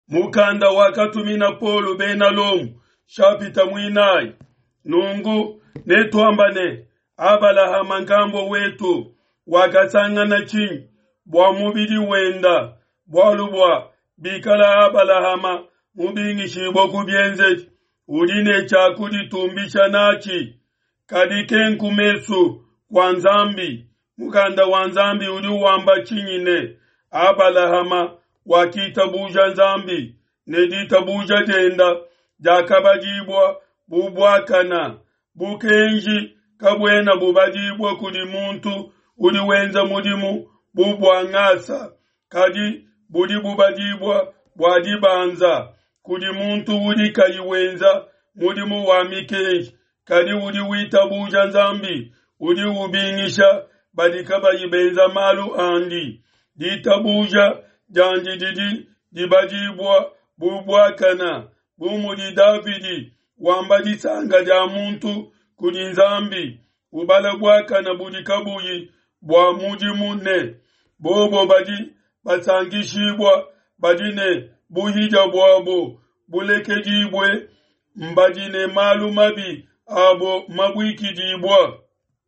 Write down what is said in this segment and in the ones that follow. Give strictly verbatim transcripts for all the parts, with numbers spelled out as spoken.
mukanda wakatumina polo bena lomu shapita mwinai nungu netwambane abalahama ngambo wetu wakasangana chini bwa mubidi wenda bwalubwa bikala abalahama mubingishibwa kubyenze uline chakudi tumbisha nachi kadikenku mesu kwa nzambi mukanda wa nzambi uli wamba chinyine abalahama wakitabuja nzambi neditabuja denda jakabajibwa bubwakana bukenji kabwena bubajibwa kuli muntu uli wenza mudimu bubwangasa kadi budi bubajibwa bwadibanza kuli muntu uli kayiwenza mudimu wa mikenji kadi uli witabuja nzambi uli ubingisha badikaba yibenza malu andi ditabuja janji didi dibajibwa bubwakana bumudi Davidi wambadi sanga ja muntu kuli nzambi ubala bwakana budi kabuyi bwa muji mune bobo badi basangishibwa badine buhija bwabo bulekejibwe mbadine malu mabi abo mabwikidibwa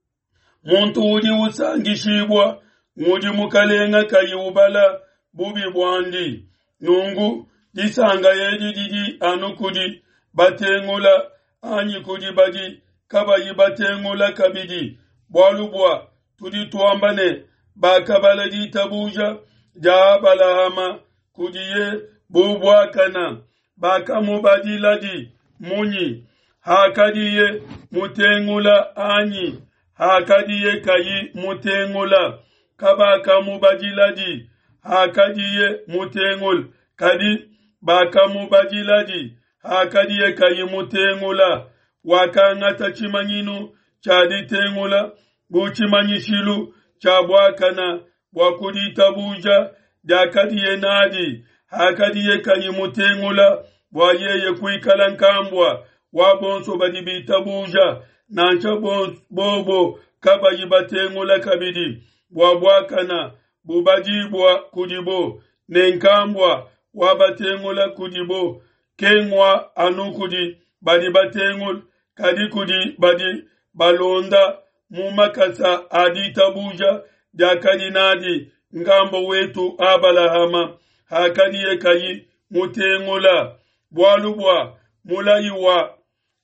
muntu udi usangishibwa ngudi mukalenga kayi ubala bubi bwandi nungu disanga yedi didi anukudi batengula anyi kudi badi kabayi batengula kabidi bwalubwa tudi tuambane bakabala di tabuja jabalahama kudiye bubwakana bakamu badiladi munyi hakadiye mutengula anyi hakadiye kayi mutengula kabakamu badiladi hakadiye mutengul kadi bakamu badiladi hakadiye kayi mutengula wakangata chimanyinu chadi tengula buchimanyishilu chabwakana bwakuditabuja jakadiye nadi hakadiye kayi mutengula bwayeye kuikala nkambwa wabonso badibitabuja nancha bobo kabayi batengula kabidi bwabwakana bubajibwa kudibo nenkambwa wabatengula kudibo kengwa anukudi badi batengul kadi kudi badi balonda mumakasa aditabuja jakadi nadi ngambo wetu abalahama hakadiye kayi mutengula bwalubwa mulayiwa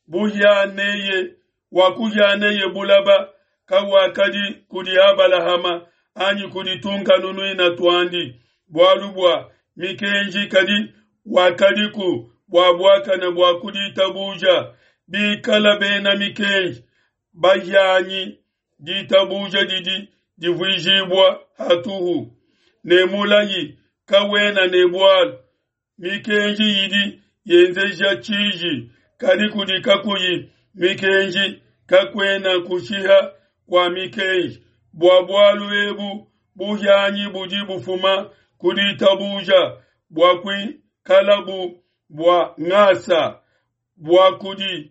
buhyaneye wakuhyaneye bulaba kawakadi kudi abalahama anyi kudi tunga nunui na tuandi bwalubwa mikenji kadi wakadiku bwabwakana bwakudi tabuja bikala bena mikenji bahyanyi ditabuja didi divwijibwa hatuhu nemulayi kawena nebwal mikenji yidi yenzeja chiji kadi kudi kakuyi mikenji kakwena kushiha kwa mikenji bwabwalu ebu buhyanyi budi bufuma kudi tabuja bwakwi kalabu bwa ngasa bwakudi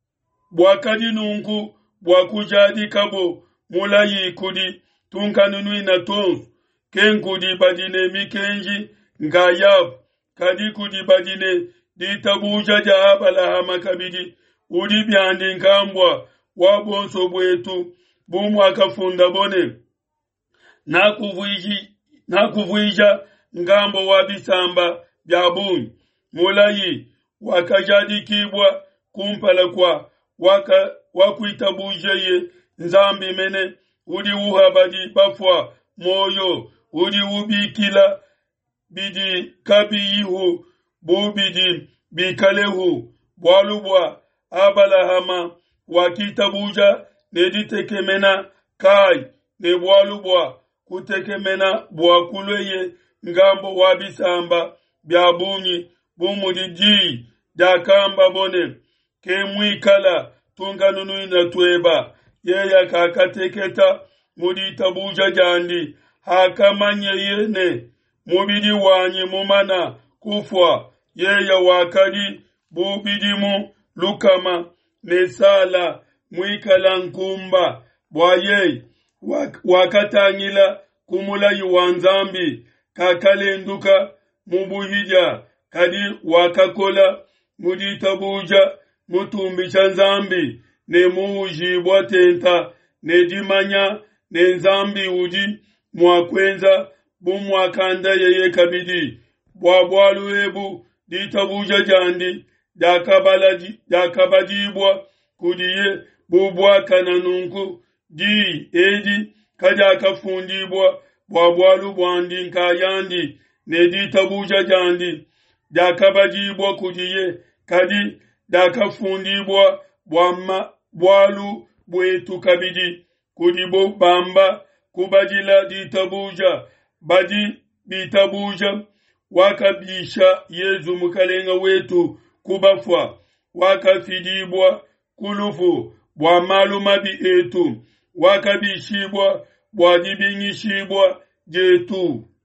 bwakadi nungu bwakujadi kabo mulayi kudi tunkanunui na tonsu kenkudi badine mikenji ngayab kadi kudi badine ditabuja jabalahama kabidi udi byandi nkambwa wabonso bwetu bumu akafunda bone nakuvwiji nakuvwija ngambo wabisamba byabuni mulayi wakajadikibwa kumpala kwa waka wakuitabujeye nzambi mene udi uhabadi bafwa moyo udi ubikila bidi kabiyihu bubidi bikalehu bwalubwa abalahama wakitabuja neditekemena kai ne bwalubwa kutekemena bwakulweye ngambo wabisamba byabunyi bumudiji dakamba bone kemwikala tunganunu na tweba yeya kakateketa muditabuja jandi hakamanye yene mubidi wanyi mumana kufwa yeya wakadi bubidimu lukama nesala mwikala nkumba bwaye wak wakatangila kumula yuwanzambi kakalenduka mubuhija kadi wakakola muditabuja mutumbisha nzambi ne muujibwa tenta ne dimanya ne nzambi uji mwakwenza bumwakanda yeye kabidi bwabwalu ebu ditabuja jandi dakabalaji dakabajibwa kudiye bubwa kananunku di edi kaja kafundibwa bwabwalu bwandi nkayandi ne ditabuja jandi dakabajibwa kudiye kadi dakafundibwa bwama bwalu bwetu kabidi kudibo bamba kubajila ditabuja badi ditabuja wakabisha Yezu mukalenga wetu kubafwa wakafidibwa kulufu bwa malumabi etu wakabishibwa bwa dibingishibwa jetu.